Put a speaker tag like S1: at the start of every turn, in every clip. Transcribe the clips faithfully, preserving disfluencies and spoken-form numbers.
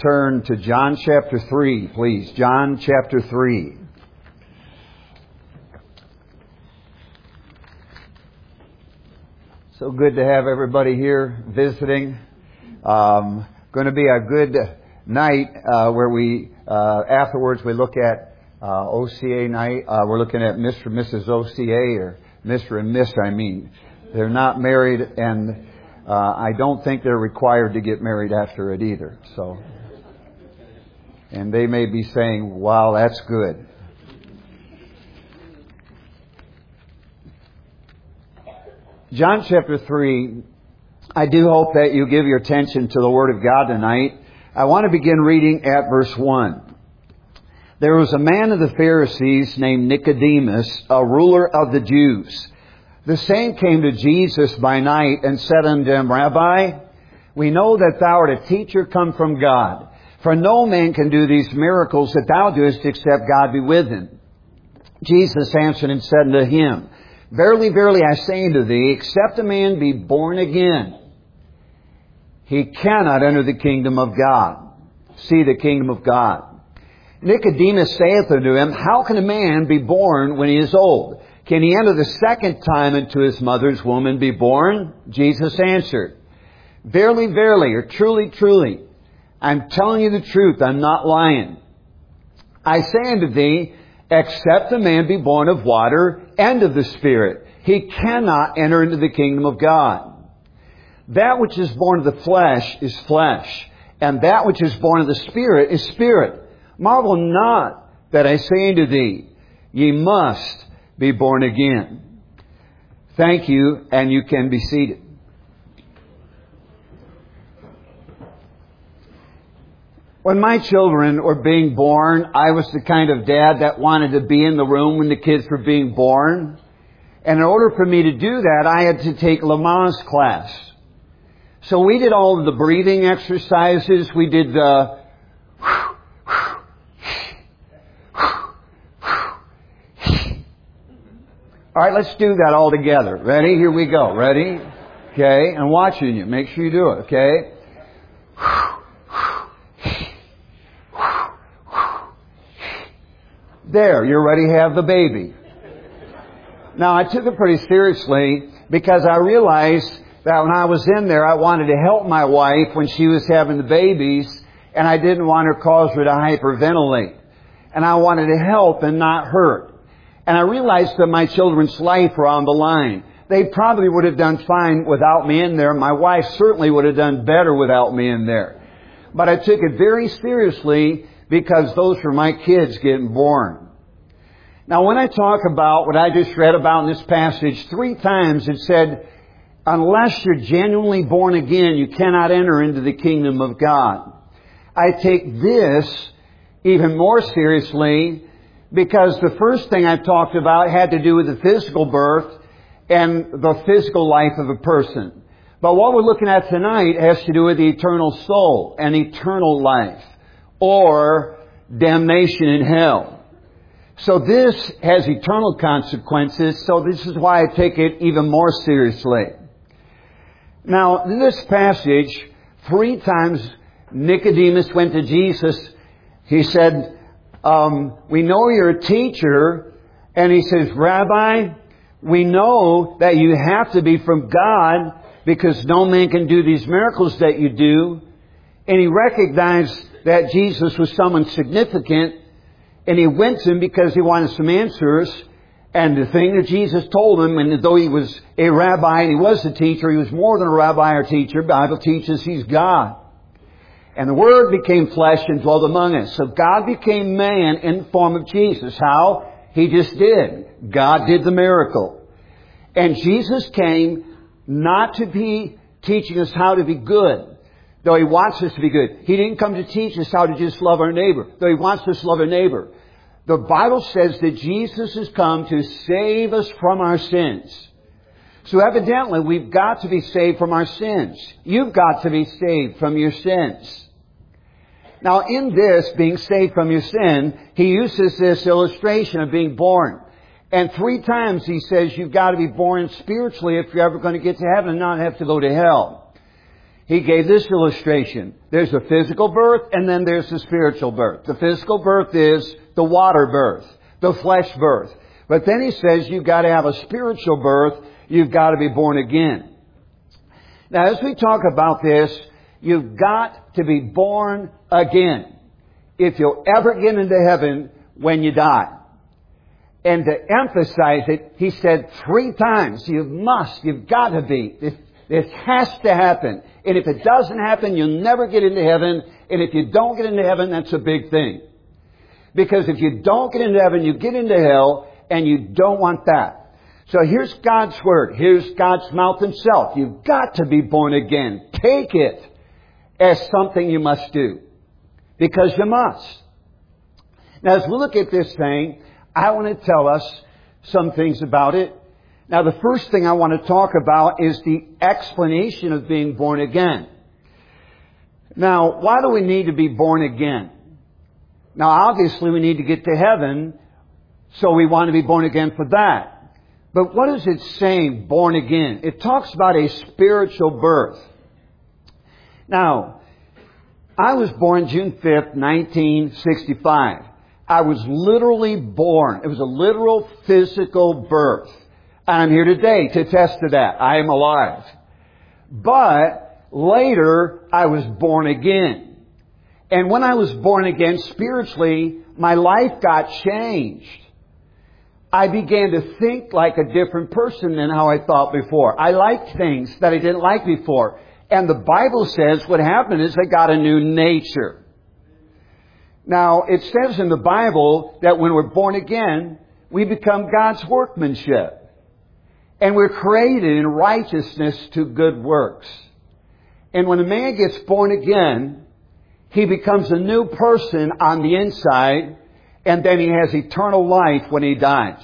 S1: turn to John chapter three, please. John chapter three. So good to have everybody here visiting. Um, going to be a good night uh, where we, uh, afterwards, we look at uh, O C A night. Uh, we're looking at Mister and Missus O C A, or Mister and Miss, I mean. They're not married, and uh, I don't think they're required to get married after it either. So, and they may be saying, wow, that's good. John chapter three, I do hope that you give your attention to the Word of God tonight. I want to begin reading at verse one. There was a man of the Pharisees named Nicodemus, a ruler of the Jews. The same came to Jesus by night and said unto him, Rabbi, we know that thou art a teacher come from God. For no man can do these miracles that thou doest except God be with him. Jesus answered and said unto him, Verily, verily, I say unto thee, except a man be born again, he cannot enter the kingdom of God. See the kingdom of God. Nicodemus saith unto him, How can a man be born when he is old? Can he enter the second time into his mother's womb and be born? Jesus answered, Verily, verily, or truly, truly, I'm telling you the truth, I'm not lying. I say unto thee, except a man be born of water and of the Spirit, he cannot enter into the kingdom of God. That which is born of the flesh is flesh, and that which is born of the Spirit is spirit. Marvel not that I say unto thee, ye must be born again. Thank you, and you can be seated. When my children were being born, I was the kind of dad that wanted to be in the room when the kids were being born. And in order for me to do that, I had to take Lamaze class. So we did all of the breathing exercises. We did the... All right, let's do that all together. Ready? Here we go. Ready? Okay. And watching you. Make sure you do it. Okay. There. You're ready to have the baby. Now, I took it pretty seriously because I realized that when I was in there, I wanted to help my wife when she was having the babies, and I didn't want to cause her to hyperventilate. And I wanted to help and not hurt. And I realized that my children's life were on the line. They probably would have done fine without me in there. My wife certainly would have done better without me in there. But I took it very seriously because those were my kids getting born. Now, when I talk about what I just read about in this passage, three times it said, unless you're genuinely born again, you cannot enter into the kingdom of God. I take this even more seriously because the first thing I talked about had to do with the physical birth and the physical life of a person. But what we're looking at tonight has to do with the eternal soul and eternal life, or damnation in hell. So this has eternal consequences, so this is why I take it even more seriously. Now, in this passage, three times Nicodemus went to Jesus. He said, Um, we know you're a teacher, and he says, Rabbi, we know that you have to be from God because no man can do these miracles that you do. And he recognized that Jesus was someone significant, and he went to him because he wanted some answers. And the thing that Jesus told him, and though he was a rabbi and he was a teacher, he was more than a rabbi or teacher. The Bible teaches he's God. And the Word became flesh and dwelt among us. So God became man in the form of Jesus. How? He just did. God did the miracle. And Jesus came not to be teaching us how to be good, though He wants us to be good. He didn't come to teach us how to just love our neighbor, though He wants us to love our neighbor. The Bible says that Jesus has come to save us from our sins. So evidently, we've got to be saved from our sins. You've got to be saved from your sins. Now, in this, being saved from your sin, he uses this illustration of being born. And three times he says you've got to be born spiritually if you're ever going to get to heaven and not have to go to hell. He gave this illustration. There's a physical birth and then there's the spiritual birth. The physical birth is the water birth, the flesh birth. But then he says you've got to have a spiritual birth. You've got to be born again. Now, as we talk about this, you've got to be born again if you'll ever get into heaven when you die. And to emphasize it, he said three times, you must, you've got to be. It, it has to happen. And if it doesn't happen, you'll never get into heaven. And if you don't get into heaven, that's a big thing. Because if you don't get into heaven, you get into hell, and you don't want that. So here's God's Word. Here's God's mouth Himself. You've got to be born again. Take it as something you must do. Because you must. Now, as we look at this thing, I want to tell us some things about it. Now, the first thing I want to talk about is the explanation of being born again. Now, why do we need to be born again? Now, obviously, we need to get to heaven, so we want to be born again for that. But what is it saying, born again? It talks about a spiritual birth. Now, I was born June fifth, nineteen sixty-five. I was literally born. It was a literal physical birth. And I'm here today to attest to that. I am alive. But later, I was born again. And when I was born again spiritually, my life got changed. I began to think like a different person than how I thought before. I liked things that I didn't like before. And the Bible says what happened is I got a new nature. Now, it says in the Bible that when we're born again, we become God's workmanship. And we're created in righteousness to good works. And when a man gets born again, he becomes a new person on the inside, and then he has eternal life when he dies.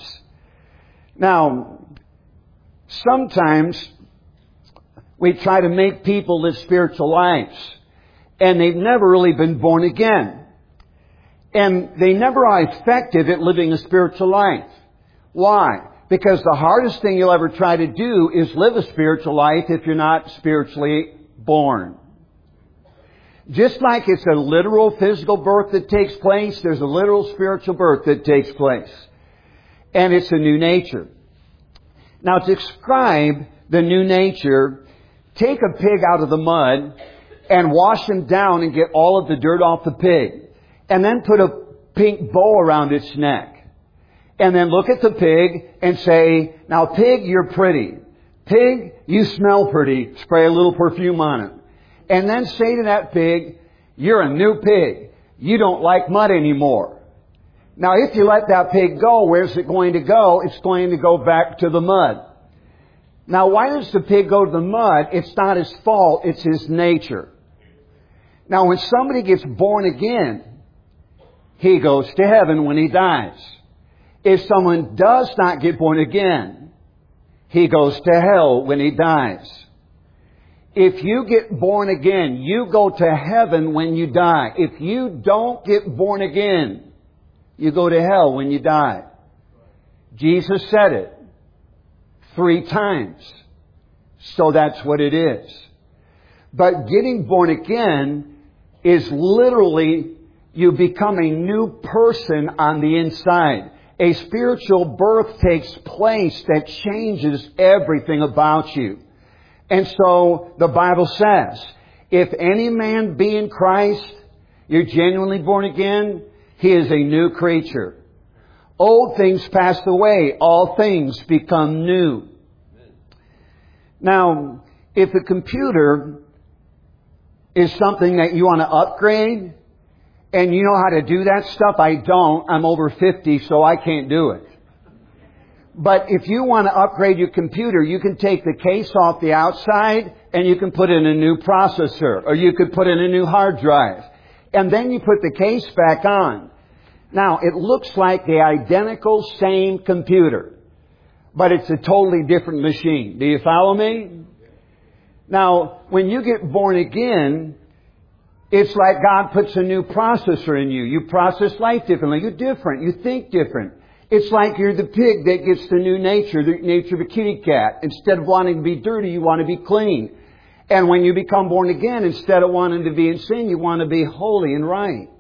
S1: Now, sometimes we try to make people live spiritual lives, and they've never really been born again. And they never are effective at living a spiritual life. Why? Because the hardest thing you'll ever try to do is live a spiritual life if you're not spiritually born. Just like it's a literal physical birth that takes place, there's a literal spiritual birth that takes place. And it's a new nature. Now, to describe the new nature, take a pig out of the mud and wash him down and get all of the dirt off the pig. And then put a pink bow around its neck. And then look at the pig and say, now pig, you're pretty. Pig, you smell pretty. Spray a little perfume on it. And then say to that pig, you're a new pig. You don't like mud anymore. Now, if you let that pig go, where's it going to go? It's going to go back to the mud. Now, why does the pig go to the mud? It's not his fault. It's his nature. Now, when somebody gets born again, he goes to heaven when he dies. If someone does not get born again, he goes to hell when he dies. If you get born again, you go to heaven when you die. If you don't get born again, you go to hell when you die. Jesus said it three times. So that's what it is. But getting born again is literally you become a new person on the inside. A spiritual birth takes place that changes everything about you. And so the Bible says, if any man be in Christ, you're genuinely born again, he is a new creature. Old things pass away, all things become new. Now, if a computer is something that you want to upgrade, and you know how to do that stuff, I don't. I'm over fifty, so I can't do it. But if you want to upgrade your computer, you can take the case off the outside and you can put in a new processor, or you could put in a new hard drive. And then you put the case back on. Now, it looks like the identical same computer, but it's a totally different machine. Do you follow me? Now, when you get born again, it's like God puts a new processor in you. You process life differently. You're different. You think different. It's like you're the pig that gets the new nature, the nature of a kitty cat. Instead of wanting to be dirty, you want to be clean. And when you become born again, instead of wanting to be in sin, you want to be holy and right.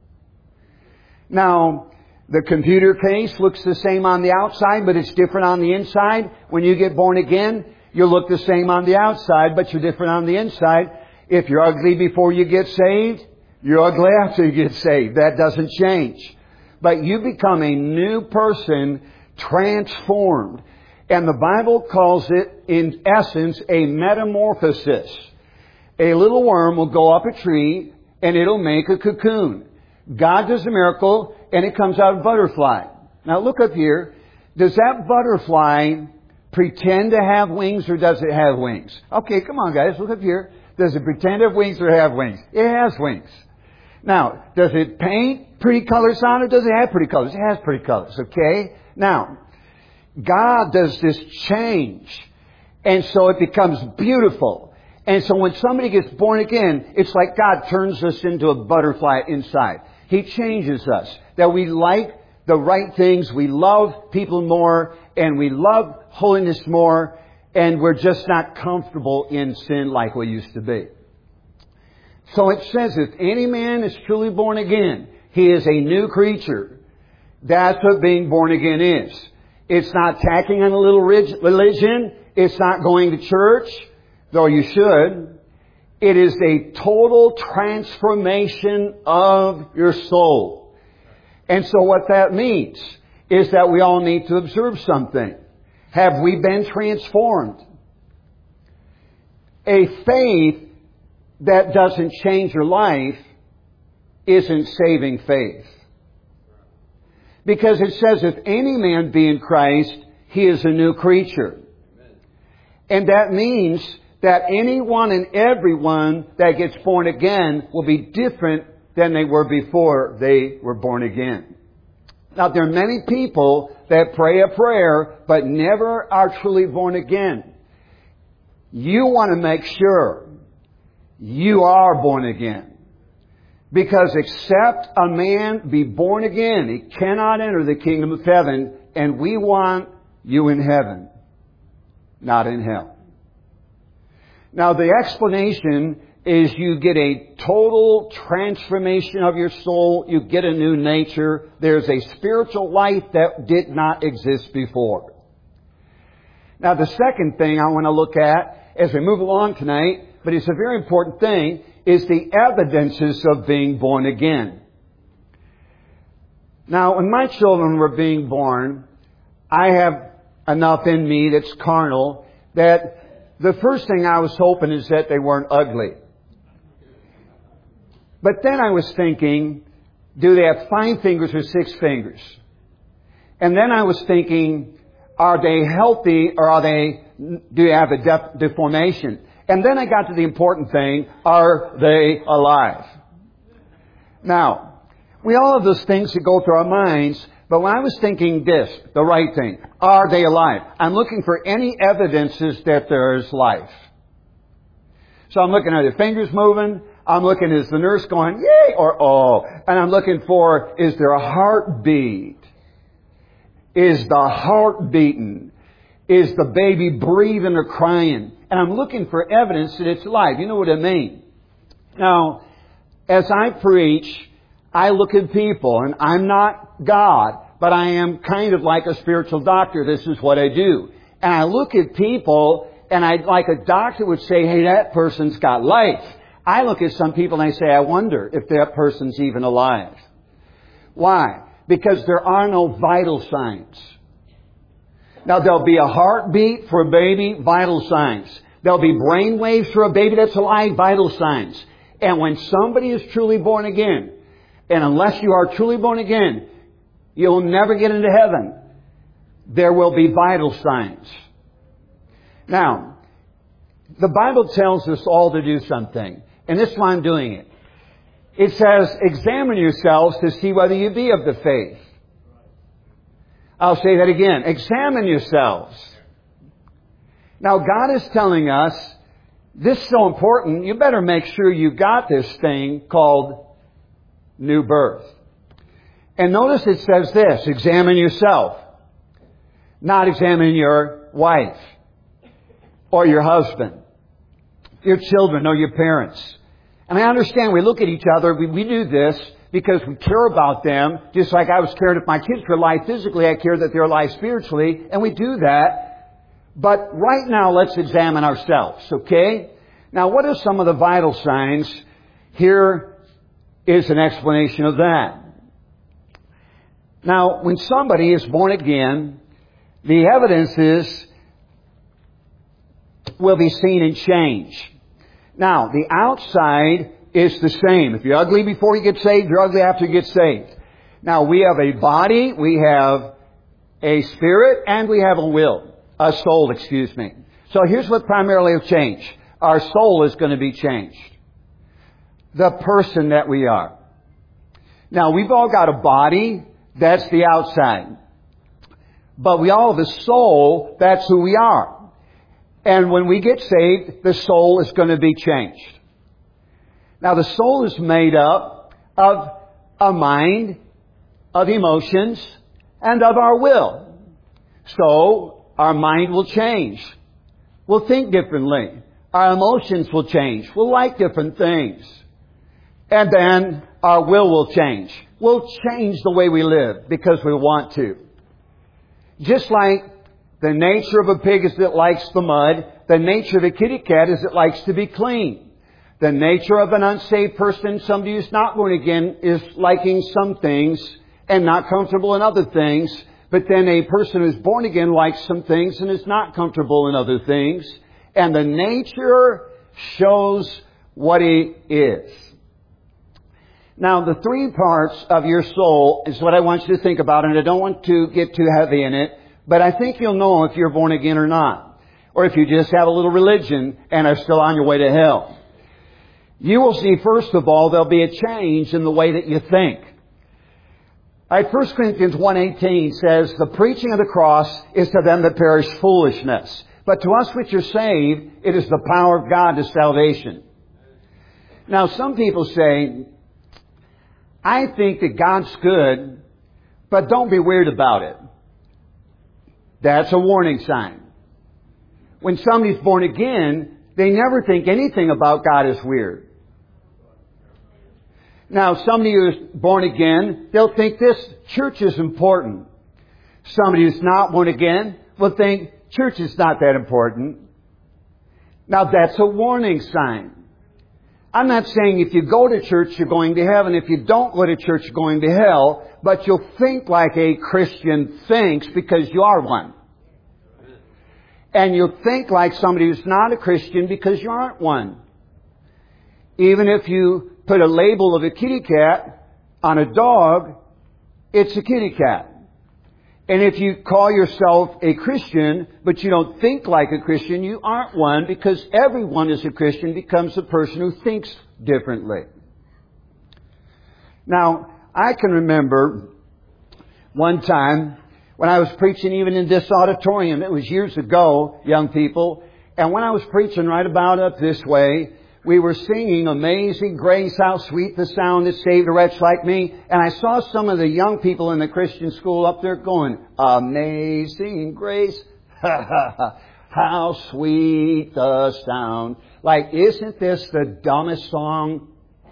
S1: Now, the computer case looks the same on the outside, but it's different on the inside. When you get born again, you look the same on the outside, but you're different on the inside. If you're ugly before you get saved, you're ugly after you get saved. That doesn't change. But you become a new person, transformed. And the Bible calls it, in essence, a metamorphosis. A little worm will go up a tree and it'll make a cocoon. God does a miracle and it comes out a butterfly. Now look up here. Does that butterfly pretend to have wings or does it have wings? Okay, come on guys, look up here. Does it pretend to have wings or have wings? It has wings. Now, does it paint pretty colors on it or does it have pretty colors? It has pretty colors, okay? Now, God does this change. And so it becomes beautiful. And so when somebody gets born again, it's like God turns us into a butterfly inside. He changes us. That we like the right things, we love people more, and we love holiness more, and we're just not comfortable in sin like we used to be. So it says, if any man is truly born again, he is a new creature. That's what being born again is. It's not tacking on a little religion. It's not going to church, though you should. It is a total transformation of your soul. And so what that means is that we all need to observe something. Have we been transformed? A faith that doesn't change your life isn't saving faith. Because it says, if any man be in Christ, he is a new creature. And that means that anyone and everyone that gets born again will be different than they were before they were born again. Now, there are many people that pray a prayer but never are truly born again. You want to make sure you are born again. Because except a man be born again, he cannot enter the kingdom of heaven. And we want you in heaven, not in hell. Now the explanation is you get a total transformation of your soul. You get a new nature. There's a spiritual life that did not exist before. Now the second thing I want to look at as we move along tonight, but it's a very important thing, is the evidences of being born again. Now, when my children were being born, I have enough in me that's carnal that the first thing I was hoping is that they weren't ugly. But then I was thinking, do they have five fingers or six fingers? And then I was thinking, are they healthy or are they, do they have a def- deformation? And then I got to the important thing, are they alive? Now, we all have those things that go through our minds, but when I was thinking this, the right thing, are they alive? I'm looking for any evidences that there is life. So I'm looking at their fingers moving, I'm looking, is the nurse going, yay, or oh, and I'm looking for, is there a heartbeat? Is the heart beating? Is the baby breathing or crying? And I'm looking for evidence that it's alive. You know what I mean? Now, as I preach, I look at people, and I'm not God, but I am kind of like a spiritual doctor. This is what I do. And I look at people, and I, like a doctor would say, hey, that person's got life. I look at some people and I say, I wonder if that person's even alive. Why? Because there are no vital signs. Now, there'll be a heartbeat for a baby, vital signs. There'll be brain waves for a baby that's alive, vital signs. And when somebody is truly born again, and unless you are truly born again, you'll never get into heaven, there will be vital signs. Now, the Bible tells us all to do something, and this is why I'm doing it. It says, examine yourselves to see whether you be of the faith. I'll say that again. Examine yourselves. Now, God is telling us, this is so important, you better make sure you got this thing called new birth. And notice it says this, examine yourself. Not examine your wife or your husband. your children know your parents. And I understand we look at each other, we, we do this because we care about them, just like I was caring if my kids were alive physically, I care that they're alive spiritually, and we do that. But right now, let's examine ourselves, okay? Now, what are some of the vital signs? Here is an explanation of that. Now, when somebody is born again, the evidences will be seen in change. Now, the outside is the same. If you're ugly before you get saved, you're ugly after you get saved. Now, we have a body, we have a spirit, and we have a will. A soul, excuse me. So here's what primarily will change. Our soul is going to be changed. The person that we are. Now, we've all got a body. That's the outside. But we all have a soul. That's who we are. And when we get saved, the soul is going to be changed. Now, the soul is made up of a mind, of emotions, and of our will. So, our mind will change. We'll think differently. Our emotions will change. We'll like different things. And then our will will change. We'll change the way we live because we want to. Just like the nature of a pig is it likes the mud, the nature of a kitty cat is it likes to be clean. The nature of an unsaved person, somebody who's not born again, is liking some things and not comfortable in other things. But then a person who's born again likes some things and is not comfortable in other things. And the nature shows what he is. Now, the three parts of your soul is what I want you to think about, and I don't want to get too heavy in it, but I think you'll know if you're born again or not. Or if you just have a little religion and are still on your way to hell. You will see, first of all, there'll be a change in the way that you think. Right, First Corinthians one eighteen says, the preaching of the cross is to them that perish foolishness. But to us which are saved, it is the power of God to salvation. Now, some people say, I think that God's good, but don't be weird about it. That's a warning sign. When somebody's born again, they never think anything about God is weird. Now, somebody who's born again, they'll think this church is important. Somebody who's not born again will think church is not that important. Now, that's a warning sign. I'm not saying if you go to church, you're going to heaven. If you don't go to church, you're going to hell. But you'll think like a Christian thinks because you are one. And you'll think like somebody who's not a Christian because you aren't one. Even if you put a label of a kitty cat on a dog, it's a kitty cat. And if you call yourself a Christian, but you don't think like a Christian, you aren't one, because everyone is a Christian becomes a person who thinks differently. Now, I can remember one time when I was preaching even in this auditorium. It was years ago, young people. And when I was preaching right about up this way, we were singing Amazing Grace, how sweet the sound that saved a wretch like me. And I saw some of the young people in the Christian school up there going, Amazing Grace, how sweet the sound. Like, isn't this the dumbest song?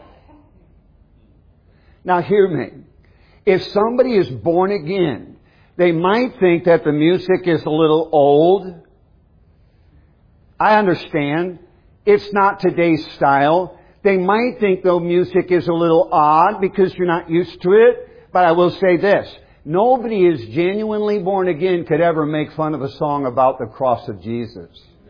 S1: Now hear me. If somebody is born again, they might think that the music is a little old. I understand. It's not today's style. They might think, though, music is a little odd because you're not used to it. But I will say this. Nobody is genuinely born again could ever make fun of a song about the cross of Jesus.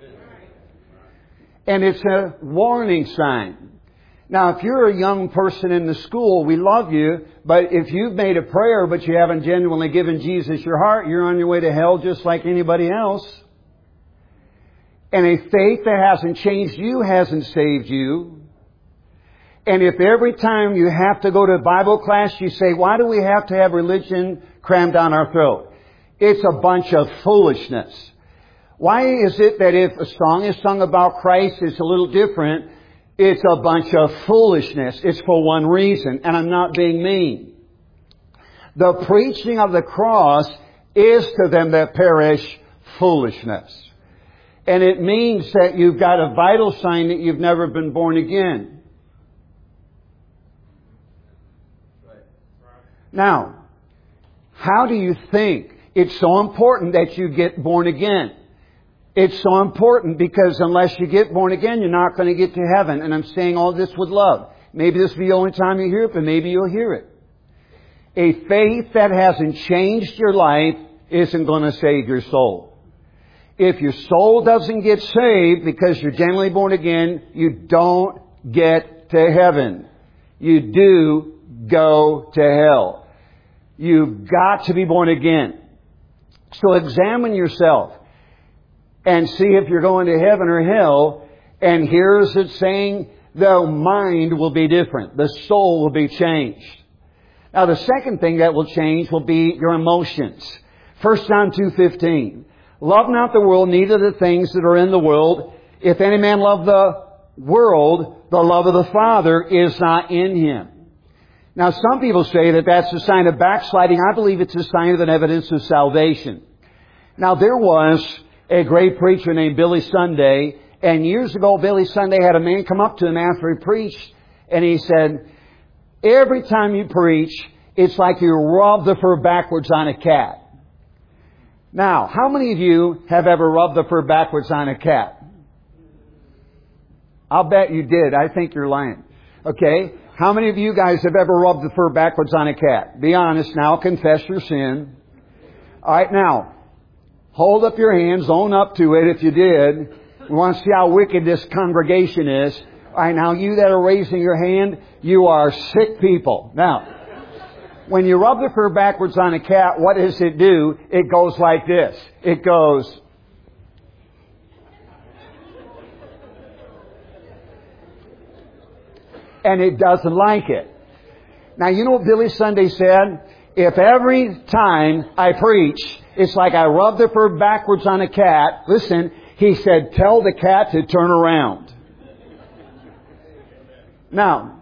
S1: And it's a warning sign. Now, if you're a young person in the school, we love you. But if you've made a prayer but you haven't genuinely given Jesus your heart, you're on your way to hell just like anybody else. And a faith that hasn't changed you hasn't saved you. And if every time you have to go to Bible class, you say, why do we have to have religion crammed down our throat? It's a bunch of foolishness. Why is it that if a song is sung about Christ, it's a little different? It's a bunch of foolishness. It's for one reason, and I'm not being mean. The preaching of the cross is to them that perish foolishness. And it means that you've got a vital sign that you've never been born again. Now, how do you think it's so important that you get born again? It's so important because unless you get born again, you're not going to get to heaven. And I'm saying all this with love. Maybe this will be the only time you hear it, but maybe you'll hear it. A faith that hasn't changed your life isn't going to save your soul. If your soul doesn't get saved because you're genuinely born again, you don't get to heaven. You do go to hell. You've got to be born again. So examine yourself and see if you're going to heaven or hell. And here's it saying the mind will be different. The soul will be changed. Now the second thing that will change will be your emotions. First John two fifteen. Love not the world, neither the things that are in the world. If any man love the world, the love of the Father is not in him. Now some people say that that's a sign of backsliding. I believe it's a sign of an evidence of salvation. Now there was a great preacher named Billy Sunday. And years ago, Billy Sunday had a man come up to him after he preached. And he said, every time you preach, it's like you rub the fur backwards on a cat. Now, how many of you have ever rubbed the fur backwards on a cat? I'll bet you did. I think you're lying. Okay? How many of you guys have ever rubbed the fur backwards on a cat? Be honest now. Confess your sin. All right, now, hold up your hands. Own up to it if you did. We want to see how wicked this congregation is. All right, now, you that are raising your hand, you are sick people. Now, when you rub the fur backwards on a cat, what does it do? It goes like this. It goes... and it doesn't like it. Now, you know what Billy Sunday said? If every time I preach, it's like I rub the fur backwards on a cat, listen, he said, tell the cat to turn around. Now,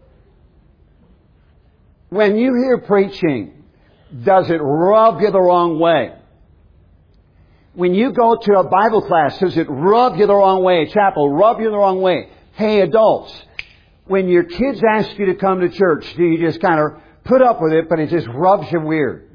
S1: when you hear preaching, does it rub you the wrong way? When you go to a Bible class, does it rub you the wrong way? Chapel, rub you the wrong way? Hey, adults, when your kids ask you to come to church, do you just kind of put up with it, but it just rubs you weird?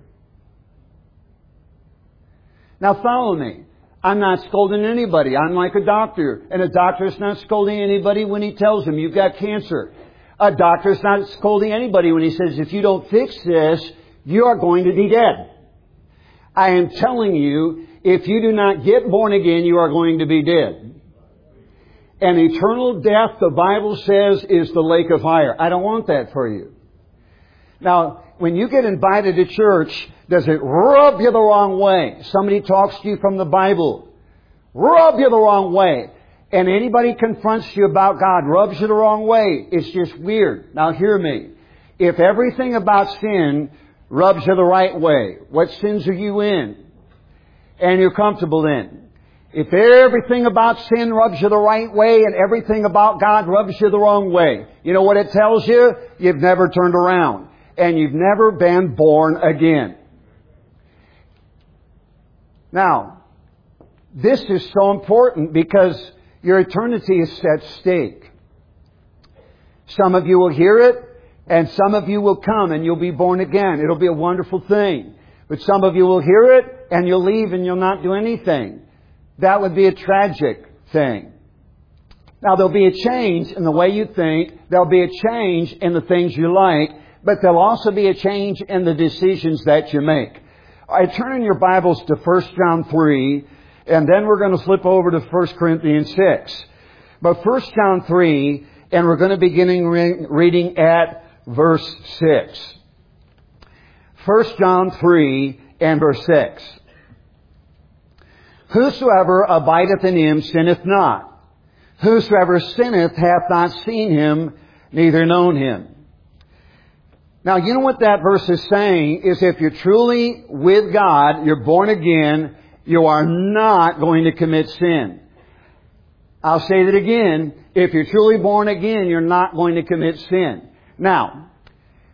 S1: Now follow me. I'm not scolding anybody. I'm like a doctor. And a doctor's not scolding anybody when he tells them you've got cancer. A doctor's not scolding anybody when he says, if you don't fix this, you are going to be dead. I am telling you, if you do not get born again, you are going to be dead. And eternal death, the Bible says, is the lake of fire. I don't want that for you. Now, when you get invited to church, does it rub you the wrong way? Somebody talks to you from the Bible. Rub you the wrong way. And anybody confronts you about God, rubs you the wrong way. It's just weird. Now hear me. If everything about sin rubs you the right way, what sins are you in? And you're comfortable in? If everything about sin rubs you the right way and everything about God rubs you the wrong way, you know what it tells you? You've never turned around. And you've never been born again. Now, this is so important because your eternity is at stake. Some of you will hear it, and some of you will come and you'll be born again. It'll be a wonderful thing. But some of you will hear it, and you'll leave and you'll not do anything. That would be a tragic thing. Now, there'll be a change in the way you think. There'll be a change in the things you like. But there'll also be a change in the decisions that you make. I turn in your Bibles to First John three, and then we're going to flip over to First Corinthians six. But First John three, and we're going to be beginning re- reading at verse six. First John three and verse six. Whosoever abideth in him sinneth not. Whosoever sinneth hath not seen him, neither known him. Now, you know what that verse is saying is if you're truly with God, you're born again, you are not going to commit sin. I'll say that again. If you're truly born again, you're not going to commit sin. Now,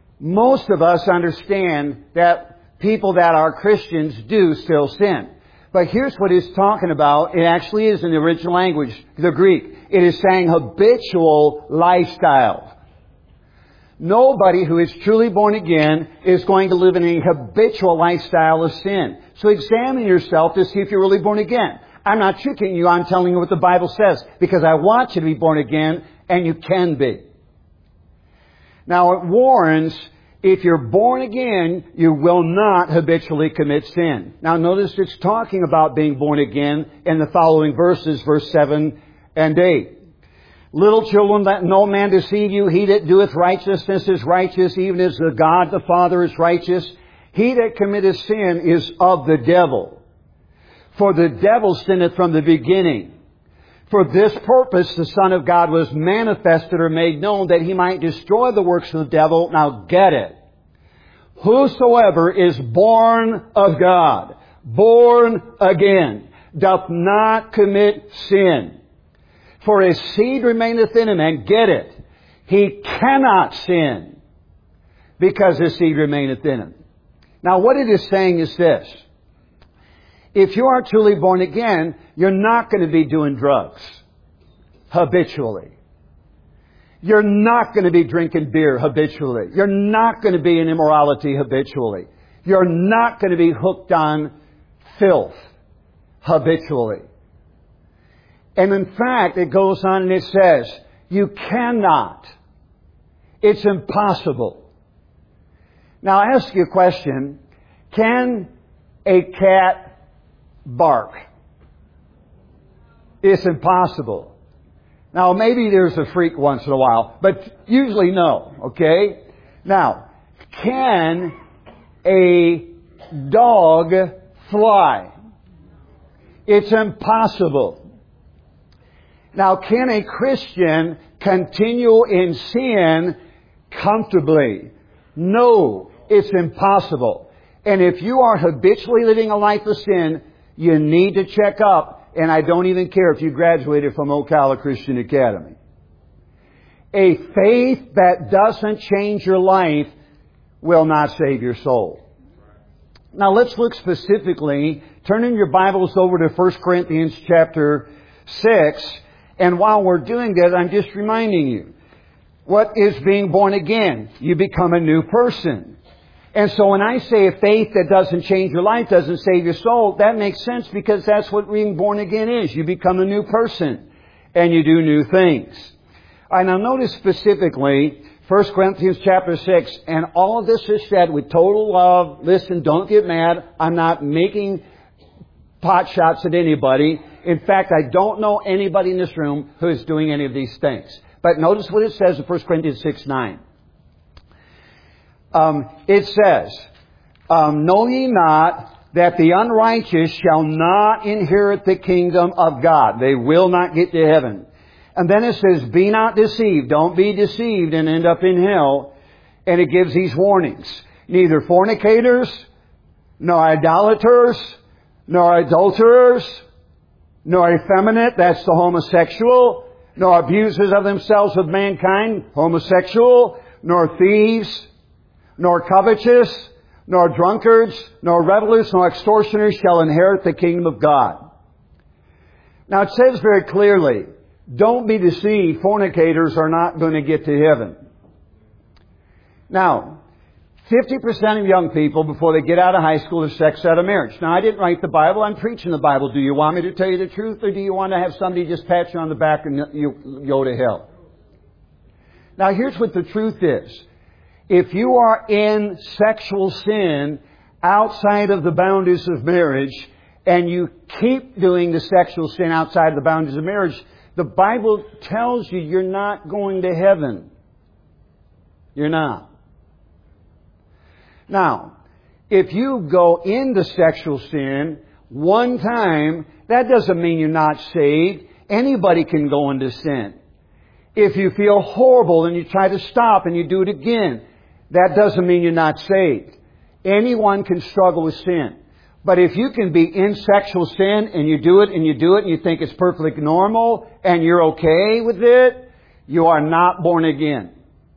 S1: most of us understand that people that are Christians do still sin. But here's what it's talking about. It actually is in the original language, the Greek. It is saying habitual lifestyle. Nobody who is truly born again is going to live in a habitual lifestyle of sin. So examine yourself to see if you're really born again. I'm not tricking you. I'm telling you what the Bible says because I want you to be born again, and you can be. Now it warns, if you're born again, you will not habitually commit sin. Now notice it's talking about being born again in the following verses, verse seven and eight. Little children, let no man deceive you. He that doeth righteousness is righteous, even as the God the Father is righteous. He that committeth sin is of the devil. For the devil sinneth from the beginning. For this purpose the Son of God was manifested or made known, that He might destroy the works of the devil. Now get it. Whosoever is born of God, born again, doth not commit sin. For His seed remaineth in him, and get it, he cannot sin, because His seed remaineth in him. Now what it is saying is this. If you are truly born again, you're not going to be doing drugs habitually. You're not going to be drinking beer habitually. You're not going to be in immorality habitually. You're not going to be hooked on filth habitually. And in fact, it goes on and it says, you cannot. It's impossible. Now I ask you a question. Can a cat bark? It's impossible. Now maybe there's a freak once in a while, but usually no, okay? Now, can a dog fly? It's impossible. Now, can a Christian continue in sin comfortably? No, it's impossible. And if you are habitually living a life of sin, you need to check up. And I don't even care if you graduated from Ocala Christian Academy. A faith that doesn't change your life will not save your soul. Now let's look specifically, turn in your Bibles over to First Corinthians chapter six. And while we're doing that, I'm just reminding you, what is being born again? You become a new person. And so when I say a faith that doesn't change your life, doesn't save your soul, that makes sense because that's what being born again is. You become a new person and you do new things. All right, now notice specifically First Corinthians chapter six, and all of this is said with total love. Listen, don't get mad. I'm not making pot shots at anybody. In fact, I don't know anybody in this room who is doing any of these things. But notice what it says in First Corinthians six nine. Um, it says, um, know ye not that the unrighteous shall not inherit the kingdom of God. They will not get to heaven. And then it says, be not deceived. Don't be deceived and end up in hell. And it gives these warnings. Neither fornicators, nor idolaters, nor adulterers, nor effeminate, that's the homosexual, nor abusers of themselves with mankind, homosexual, nor thieves, nor covetous, nor drunkards, nor revelers, nor extortioners shall inherit the kingdom of God. Now it says very clearly, don't be deceived, fornicators are not going to get to heaven. Now, fifty percent of young people, before they get out of high school, have sex out of marriage. Now, I didn't write the Bible. I'm preaching the Bible. Do you want me to tell you the truth, or do you want to have somebody just pat you on the back and you go to hell? Now, here's what the truth is. If you are in sexual sin outside of the boundaries of marriage, and you keep doing the sexual sin outside of the boundaries of marriage, the Bible tells you you're not going to heaven. You're not. Now, if you go into sexual sin one time, that doesn't mean you're not saved. Anybody can go into sin. If you feel horrible and you try to stop and you do it again, that doesn't mean you're not saved. Anyone can struggle with sin. But if you can be in sexual sin and you do it and you do it and you think it's perfectly normal and you're okay with it, you are not born again.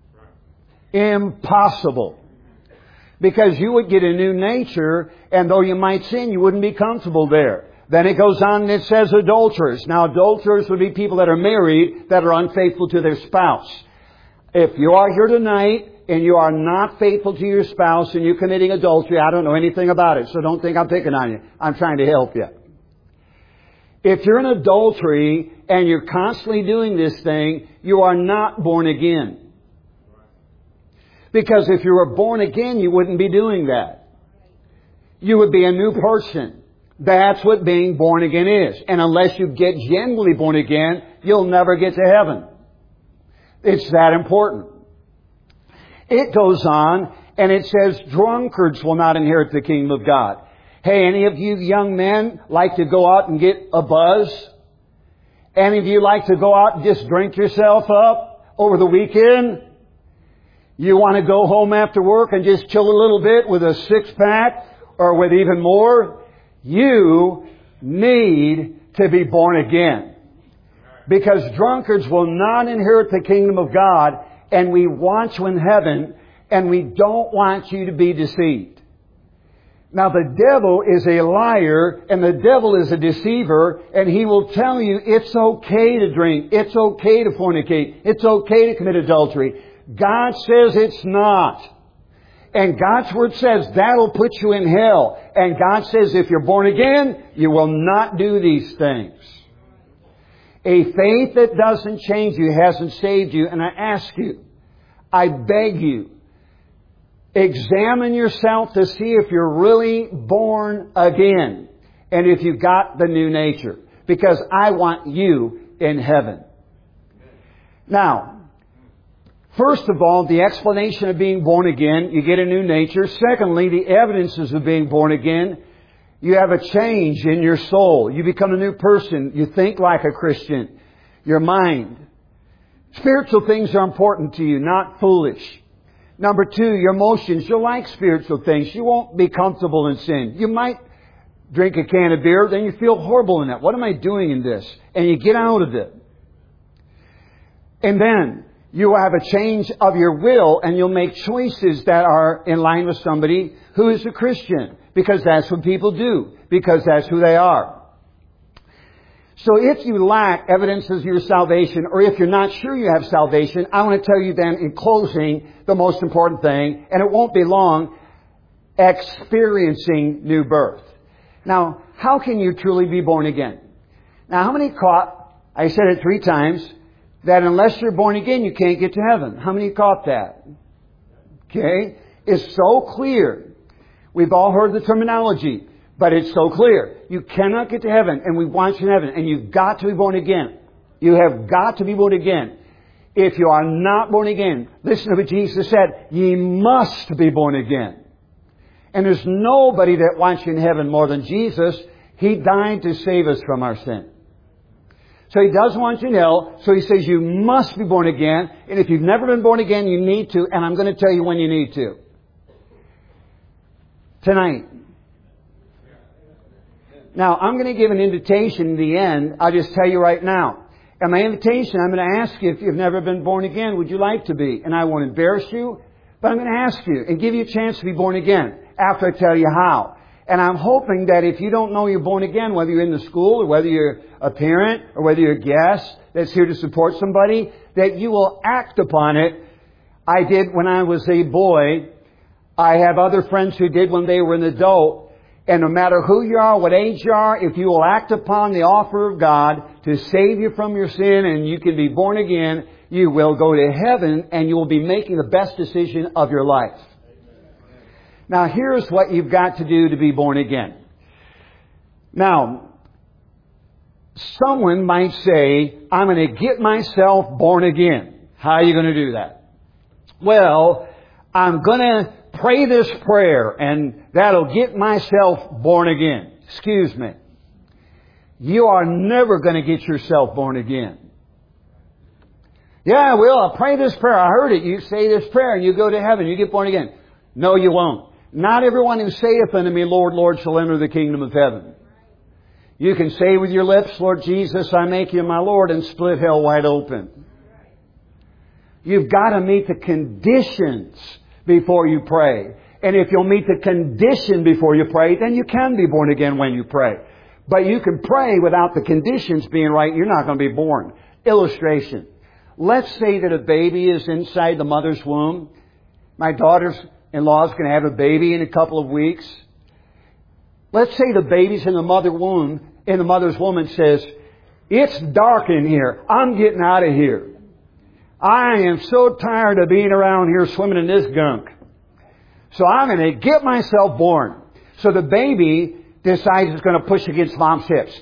S1: Impossible. Because you would get a new nature, and though you might sin, you wouldn't be comfortable there. Then it goes on and it says adulterers. Now adulterers would be people that are married that are unfaithful to their spouse. If you are here tonight and you are not faithful to your spouse and you're committing adultery, I don't know anything about it, so don't think I'm picking on you. I'm trying to help you. If you're in adultery and you're constantly doing this thing, you are not born again. Because if you were born again, you wouldn't be doing that. You would be a new person. That's what being born again is. And unless you get genuinely born again, you'll never get to heaven. It's that important. It goes on and it says drunkards will not inherit the kingdom of God. Hey, any of you young men like to go out and get a buzz? Any of you like to go out and just drink yourself up over the weekend? You want to go home after work and just chill a little bit with a six-pack or with even more? You need to be born again. Because drunkards will not inherit the kingdom of God, and we want you in heaven, and we don't want you to be deceived. Now the devil is a liar, and the devil is a deceiver, and he will tell you it's okay to drink, it's okay to fornicate, it's okay to commit adultery. God says it's not. And God's Word says that'll put you in hell. And God says if you're born again, you will not do these things. A faith that doesn't change you hasn't saved you. And I ask you, I beg you, examine yourself to see if you're really born again. And if you've got the new nature. Because I want you in heaven. Now, first of all, the explanation of being born again, you get a new nature. Secondly, the evidences of being born again. You have a change in your soul. You become a new person. You think like a Christian. Your mind. Spiritual things are important to you, not foolish. Number two, your emotions. You'll like spiritual things. You won't be comfortable in sin. You might drink a can of beer, then you feel horrible in it. What am I doing in this? And you get out of it. And then you will have a change of your will, and you'll make choices that are in line with somebody who is a Christian. Because that's what people do. Because that's who they are. So if you lack evidences of your salvation, or if you're not sure you have salvation, I want to tell you then in closing the most important thing, and it won't be long, experiencing new birth. Now, how can you truly be born again? Now, how many caught, I said it three times, that unless you're born again, you can't get to heaven? How many caught that? Okay? It's so clear. We've all heard the terminology, but it's so clear. You cannot get to heaven, and we want you in heaven, and you've got to be born again. You have got to be born again. If you are not born again, listen to what Jesus said, ye must be born again. And there's nobody that wants you in heaven more than Jesus. He died to save us from our sin. So He doesn't want you in hell, so He says you must be born again. And if you've never been born again, you need to, and I'm going to tell you when you need to. Tonight. Now, I'm going to give an invitation in the end. I'll just tell you right now. And my invitation, I'm going to ask you if you've never been born again, would you like to be? And I won't embarrass you, but I'm going to ask you and give you a chance to be born again after I tell you how. And I'm hoping that if you don't know you're born again, whether you're in the school or whether you're a parent or whether you're a guest that's here to support somebody, that you will act upon it. I did when I was a boy. I have other friends who did when they were an adult. And no matter who you are, what age you are, if you will act upon the offer of God to save you from your sin and you can be born again, you will go to heaven and you will be making the best decision of your life. Now, here's what you've got to do to be born again. Now, someone might say, I'm going to get myself born again. How are you going to do that? Well, I'm going to pray this prayer and that'll get myself born again. Excuse me. You are never going to get yourself born again. Yeah, well, I'll pray this prayer. I heard it. You say this prayer and you go to heaven. You get born again. No, you won't. Not everyone who saith unto me, Lord, Lord, shall enter the kingdom of heaven. You can say with your lips, Lord Jesus, I make you my Lord, and split hell wide open. You've got to meet the conditions before you pray. And if you'll meet the condition before you pray, then you can be born again when you pray. But you can pray without the conditions being right. You're not going to be born. Illustration. Let's say that a baby is inside the mother's womb. My daughter-in-law is going to have a baby in a couple of weeks. Let's say the baby's in the mother womb, in the mother's womb, and says, "It's dark in here. I'm getting out of here. I am so tired of being around here swimming in this gunk. So I'm going to get myself born." So the baby decides it's going to push against mom's hips.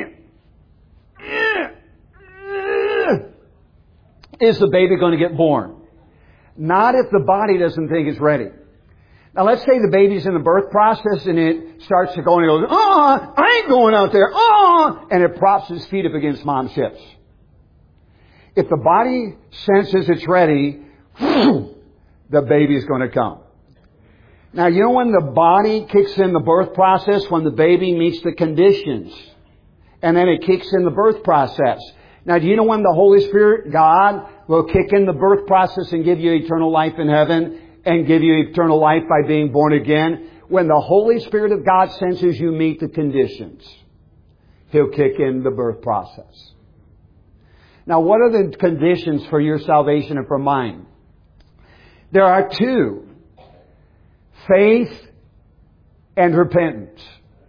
S1: Is the baby going to get born? Not if the body doesn't think it's ready. Now let's say the baby's in the birth process and it starts to go and it goes, "Oh, I ain't going out there. Oh," and it props its feet up against mom's hips. If the body senses it's ready, the baby's going to come. Now, you know when the body kicks in the birth process? When the baby meets the conditions. And then it kicks in the birth process. Now, do you know when the Holy Spirit, God, will kick in the birth process and give you eternal life in heaven and give you eternal life by being born again? When the Holy Spirit of God senses you meet the conditions, He'll kick in the birth process. Now, what are the conditions for your salvation and for mine? There are two. Faith and repentance.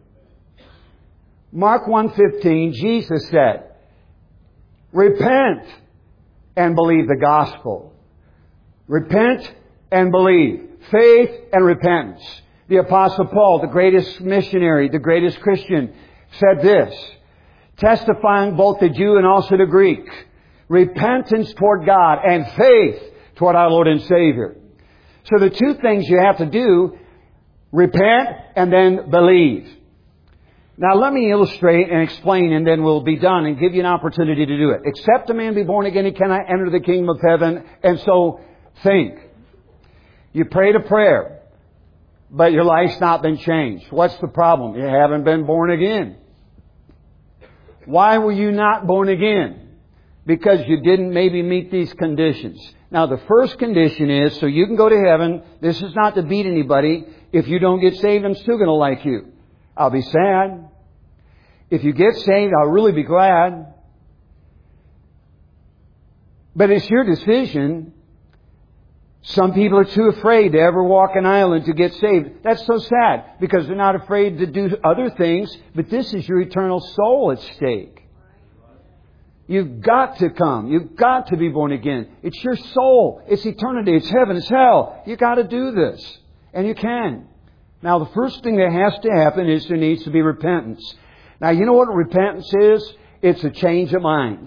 S1: Mark one fifteen, Jesus said, "Repent and believe the gospel." Repent and believe. Faith and repentance. The Apostle Paul, the greatest missionary, the greatest Christian, said this, testifying both the Jew and also the Greek, repentance toward God and faith toward our Lord and Savior. So the two things you have to do, repent and then believe. Now let me illustrate and explain and then we'll be done and give you an opportunity to do it. Except a man be born again, he cannot enter the kingdom of heaven. And so think. You prayed a prayer, but your life's not been changed. What's the problem? You haven't been born again. Why were you not born again? Because you didn't maybe meet these conditions. Now the first condition is, so you can go to heaven, this is not to beat anybody. If you don't get saved, I'm still going to like you. I'll be sad. If you get saved, I'll really be glad. But it's your decision. Some people are too afraid to ever walk an aisle and to get saved. That's so sad because they're not afraid to do other things. But this is your eternal soul at stake. You've got to come. You've got to be born again. It's your soul. It's eternity. It's heaven. It's hell. You've got to do this. And you can. Now, the first thing that has to happen is there needs to be repentance. Now, you know what repentance is? It's a change of mind.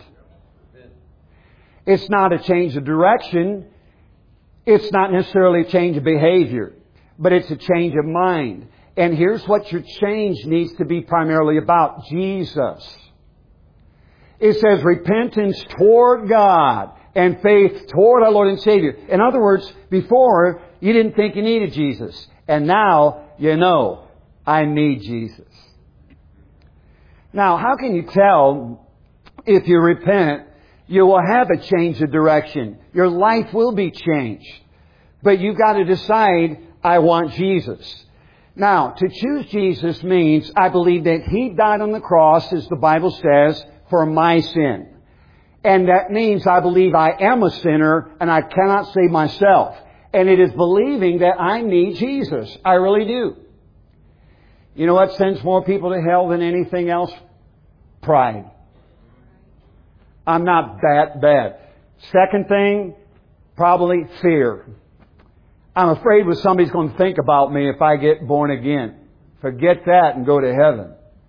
S1: It's not a change of direction. It's not necessarily a change of behavior. But it's a change of mind. And here's what your change needs to be primarily about. Jesus. It says repentance toward God and faith toward our Lord and Savior. In other words, before you didn't think you needed Jesus. And now you know, I need Jesus. Now, how can you tell if you repent, you will have a change of direction. Your life will be changed. But you've got to decide, I want Jesus. Now, to choose Jesus means I believe that He died on the cross, as the Bible says, for my sin. And that means I believe I am a sinner and I cannot save myself. And it is believing that I need Jesus. I really do. You know what sends more people to hell than anything else? Pride. I'm not that bad. Second thing, probably fear. I'm afraid what somebody's going to think about me if I get born again. Forget that and go to heaven.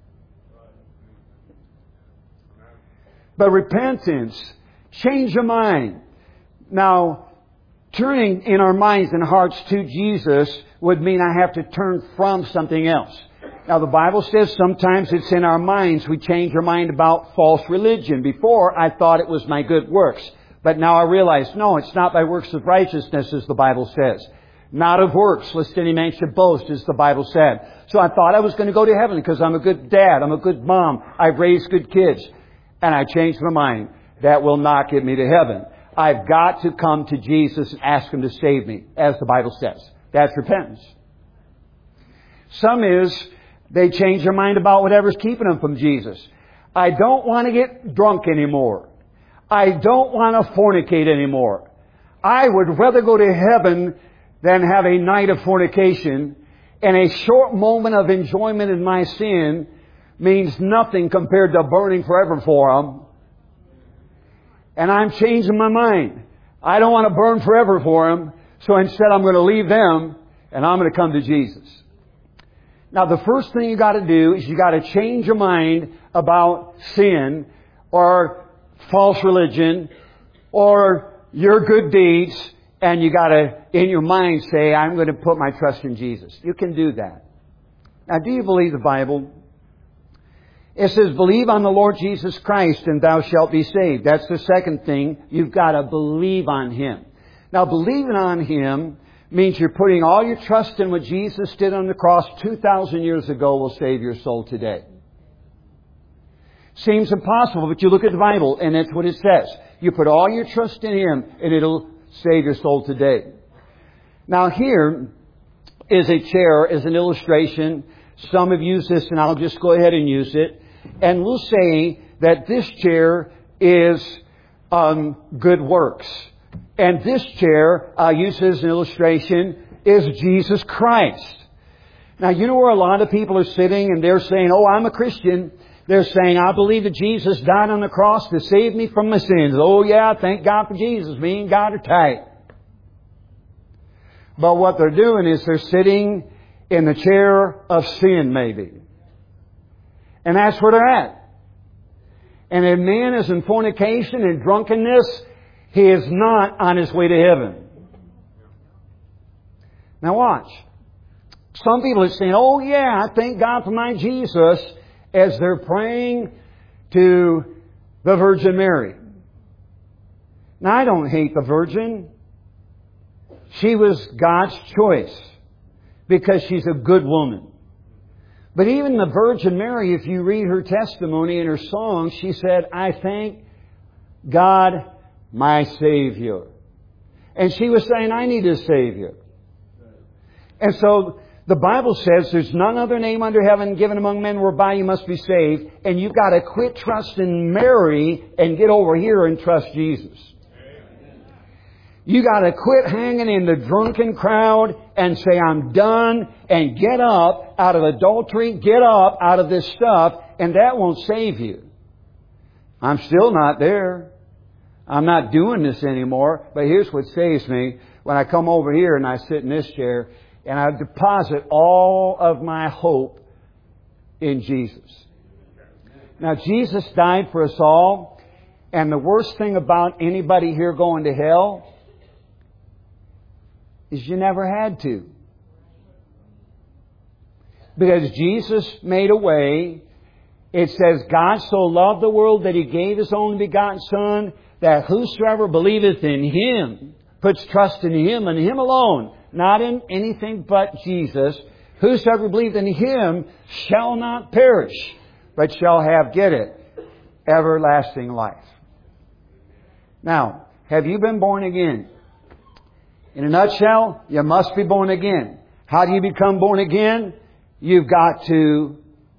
S1: But repentance, change your mind. Now, turning in our minds and hearts to Jesus would mean I have to turn from something else. Now, the Bible says sometimes it's in our minds we change our mind about false religion. Before, I thought it was my good works. But now I realize, no, it's not by works of righteousness, as the Bible says. Not of works, lest any man should boast, as the Bible said. So I thought I was going to go to heaven because I'm a good dad, I'm a good mom, I've raised good kids. And I changed my mind. That will not get me to heaven. I've got to come to Jesus and ask Him to save me, as the Bible says. That's repentance. Some is, They change their mind about whatever's keeping them from Jesus. I don't want to get drunk anymore. I don't want to fornicate anymore. I would rather go to heaven than have a night of fornication. And a short moment of enjoyment in my sin means nothing compared to burning forever for them. And I'm changing my mind. I don't want to burn forever for them. So instead I'm going to leave them and I'm going to come to Jesus. Now the first thing you got to do is you got to change your mind about sin or false religion or your good deeds, and you got to in your mind say, I'm going to put my trust in Jesus. You can do that. Now do you believe the Bible? It says, believe on the Lord Jesus Christ and thou shalt be saved. That's the second thing. You've got to believe on Him. Now believing on Him means you're putting all your trust in what Jesus did on the cross two thousand years ago will save your soul today. Seems impossible, but you look at the Bible and that's what it says. You put all your trust in Him and it'll save your soul today. Now here is a chair as an illustration. Some have used this and I'll just go ahead and use it. And we'll say that this chair is um, good works. And this chair, uh, used as an illustration, is Jesus Christ. Now, you know where a lot of people are sitting and they're saying, oh, I'm a Christian. They're saying, I believe that Jesus died on the cross to save me from my sins. Oh, yeah, thank God for Jesus. Me and God are tight. But what they're doing is they're sitting in the chair of sin, maybe. And that's where they're at. And if man is in fornication and drunkenness, he is not on his way to heaven. Now watch. Some people are saying, oh yeah, I thank God for my Jesus, as they're praying to the Virgin Mary. Now I don't hate the Virgin. She was God's choice because she's a good woman. But even the Virgin Mary, if you read her testimony in her song, she said, I thank God my Savior. And she was saying, I need a Savior. And so the Bible says there's none other name under heaven given among men whereby you must be saved. And you've got to quit trusting Mary and get over here and trust Jesus. You got to quit hanging in the drunken crowd and say, I'm done, and get up out of adultery, get up out of this stuff, and that won't save you. I'm still not there. I'm not doing this anymore, but here's what saves me. When I come over here and I sit in this chair and I deposit all of my hope in Jesus. Now, Jesus died for us all, and the worst thing about anybody here going to hell is you never had to. Because Jesus made a way. It says, God so loved the world that He gave His only begotten Son, that whosoever believeth in Him, puts trust in Him and Him alone, not in anything but Jesus, whosoever believeth in Him shall not perish, but shall have, get it, everlasting life. Now, have you been born again? In a nutshell, you must be born again. How do you become born again? You've got to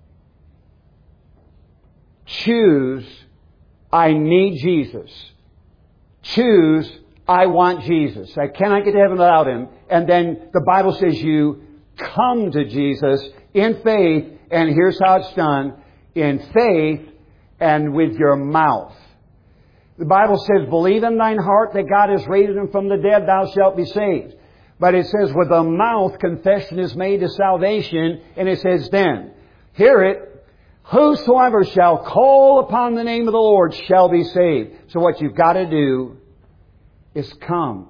S1: choose, I need Jesus. Choose, I want Jesus. I cannot get to heaven without Him. And then the Bible says you come to Jesus in faith, and here's how it's done. In faith and with your mouth. The Bible says, believe in thine heart that God has raised Him from the dead, thou shalt be saved. But it says, with the mouth confession is made to salvation. And it says then, hear it, whosoever shall call upon the name of the Lord shall be saved. So what you've got to do is come.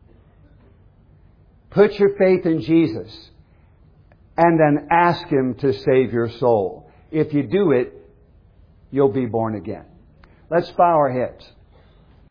S1: Put your faith in Jesus. And then ask Him to save your soul. If you do it, you'll be born again. Let's bow our heads.